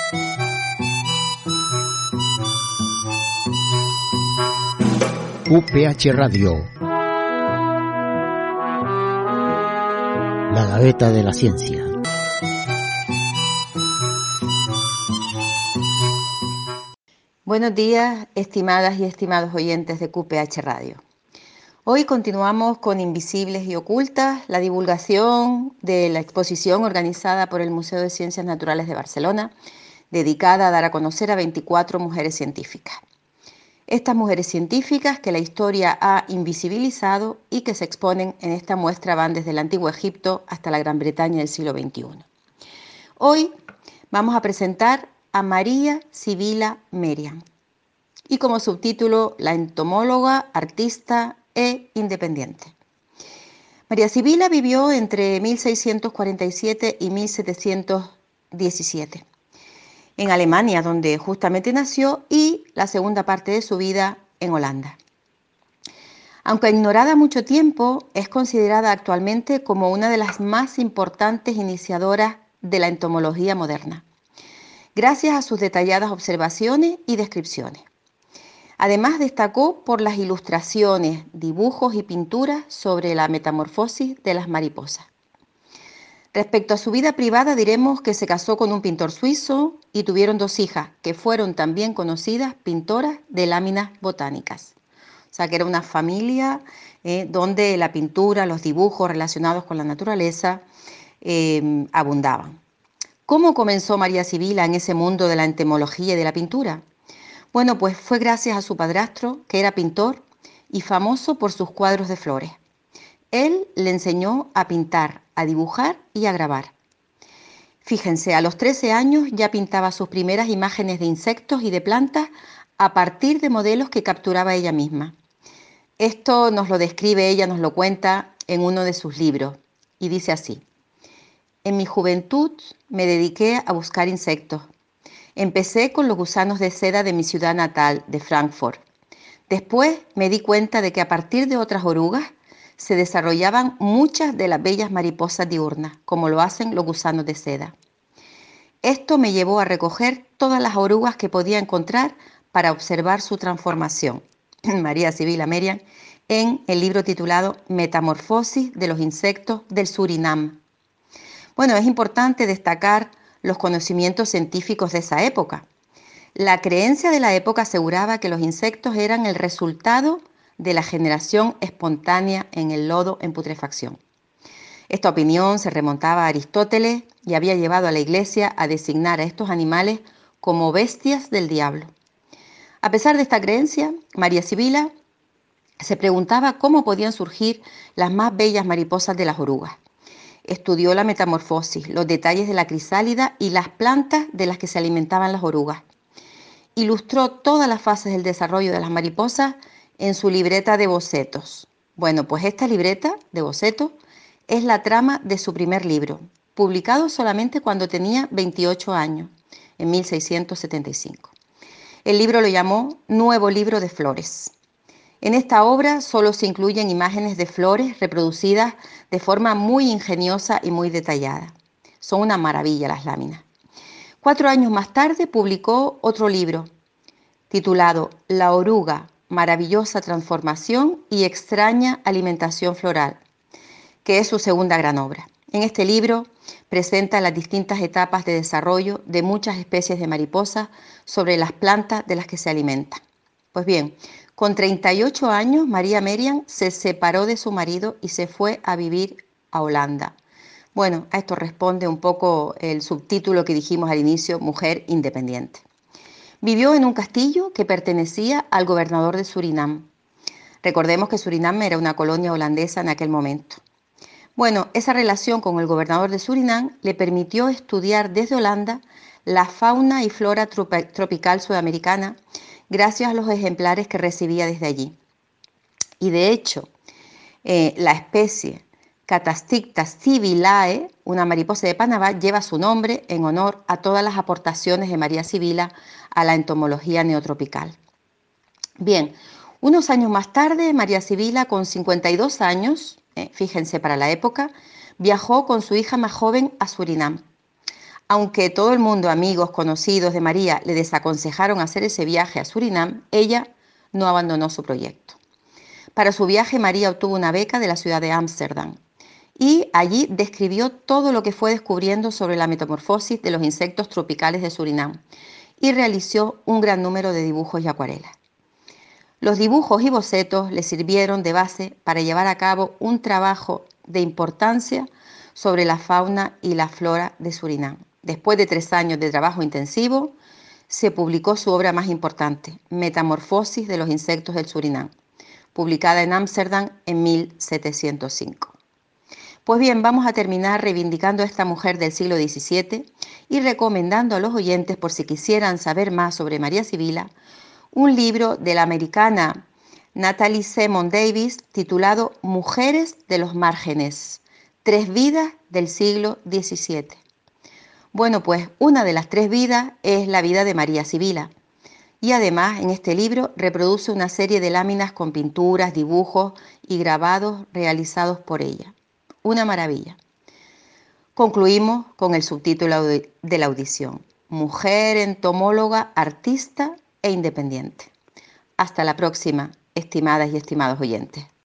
UPH Radio, la gaveta de la ciencia. Buenos días, estimadas y estimados oyentes de UPH Radio. Hoy continuamos con Invisibles y Ocultas, la divulgación de la exposición organizada por el Museo de Ciencias Naturales de Barcelona, dedicada a dar a conocer a 24 mujeres científicas. Estas mujeres científicas que la historia ha invisibilizado y que se exponen en esta muestra van desde el Antiguo Egipto hasta la Gran Bretaña del siglo XXI. Hoy vamos a presentar a María Sibila Merian y como subtítulo La entomóloga, artista e independiente. María Sibila vivió entre 1647 y 1717 en Alemania, donde justamente nació, y la segunda parte de su vida en Holanda. Aunque ignorada mucho tiempo, es considerada actualmente como una de las más importantes iniciadoras de la entomología moderna, gracias a sus detalladas observaciones y descripciones. Además, destacó por las ilustraciones, dibujos y pinturas sobre la metamorfosis de las mariposas. Respecto a su vida privada, diremos que se casó con un pintor suizo y tuvieron 2 hijas, que fueron también conocidas pintoras de láminas botánicas. O sea, que era una familia donde la pintura, los dibujos relacionados con la naturaleza abundaban. ¿Cómo comenzó María Sibila en ese mundo de la entomología y de la pintura? Bueno, pues fue gracias a su padrastro, que era pintor y famoso por sus cuadros de flores. Él le enseñó a pintar, a dibujar y a grabar. Fíjense, a los 13 años ya pintaba sus primeras imágenes de insectos y de plantas a partir de modelos que capturaba ella misma. Esto nos lo describe ella, nos lo cuenta en uno de sus libros y dice así: en mi juventud me dediqué a buscar insectos. Empecé con los gusanos de seda de mi ciudad natal, de Frankfurt. Después me di cuenta de que a partir de otras orugas se desarrollaban muchas de las bellas mariposas diurnas, como lo hacen los gusanos de seda. Esto me llevó a recoger todas las orugas que podía encontrar para observar su transformación. María Sibila Merian, en el libro titulado Metamorfosis de los insectos del Surinam. Bueno, es importante destacar los conocimientos científicos de esa época. La creencia de la época aseguraba que los insectos eran el resultado de la generación espontánea en el lodo en putrefacción. Esta opinión se remontaba a Aristóteles y había llevado a la Iglesia a designar a estos animales como bestias del diablo. A pesar de esta creencia, María Sibila se preguntaba cómo podían surgir las más bellas mariposas de las orugas. Estudió la metamorfosis, los detalles de la crisálida y las plantas de las que se alimentaban las orugas. Ilustró todas las fases del desarrollo de las mariposas en su libreta de bocetos. Bueno, pues esta libreta de bocetos es la trama de su primer libro, publicado solamente cuando tenía 28 años, en 1675. El libro lo llamó Nuevo Libro de Flores. En esta obra solo se incluyen imágenes de flores reproducidas de forma muy ingeniosa y muy detallada. Son una maravilla las láminas. 4 años más tarde publicó otro libro titulado La oruga, maravillosa transformación y extraña alimentación floral, que es su segunda gran obra. En este libro presenta las distintas etapas de desarrollo de muchas especies de mariposas sobre las plantas de las que se alimentan. Pues bien, con 38 años, María Merian se separó de su marido y se fue a vivir a Holanda. Bueno, a esto responde un poco el subtítulo que dijimos al inicio, Mujer Independiente. Vivió en un castillo que pertenecía al gobernador de Surinam. Recordemos que Surinam era una colonia holandesa en aquel momento. Bueno, esa relación con el gobernador de Surinam le permitió estudiar desde Holanda la fauna y flora tropical sudamericana gracias a los ejemplares que recibía desde allí. Y de hecho, la especie Catastixta sibilae, una mariposa de Panamá, lleva su nombre en honor a todas las aportaciones de María Sibila a la entomología neotropical. Bien, unos años más tarde, María Sibila, con 52 años, fíjense para la época, viajó con su hija más joven a Surinam. Aunque todo el mundo, amigos, conocidos de María, le desaconsejaron hacer ese viaje a Surinam, ella no abandonó su proyecto. Para su viaje, María obtuvo una beca de la ciudad de Ámsterdam y allí describió todo lo que fue descubriendo sobre la metamorfosis de los insectos tropicales de Surinam y realizó un gran número de dibujos y acuarelas. Los dibujos y bocetos le sirvieron de base para llevar a cabo un trabajo de importancia sobre la fauna y la flora de Surinam. Después de 3 años de trabajo intensivo, se publicó su obra más importante, Metamorfosis de los insectos del Surinam, publicada en Ámsterdam en 1705. Pues bien, vamos a terminar reivindicando a esta mujer del siglo XVII y recomendando a los oyentes, por si quisieran saber más sobre María Sibila, un libro de la americana Natalie Semon Davis titulado Mujeres de los Márgenes, 3 vidas del siglo XVII. Bueno, pues una de las 3 vidas es la vida de María Sibila. Y además en este libro reproduce una serie de láminas con pinturas, dibujos y grabados realizados por ella. Una maravilla. Concluimos con el subtítulo de la audición: Mujer entomóloga, artista e independiente. Hasta la próxima, estimadas y estimados oyentes.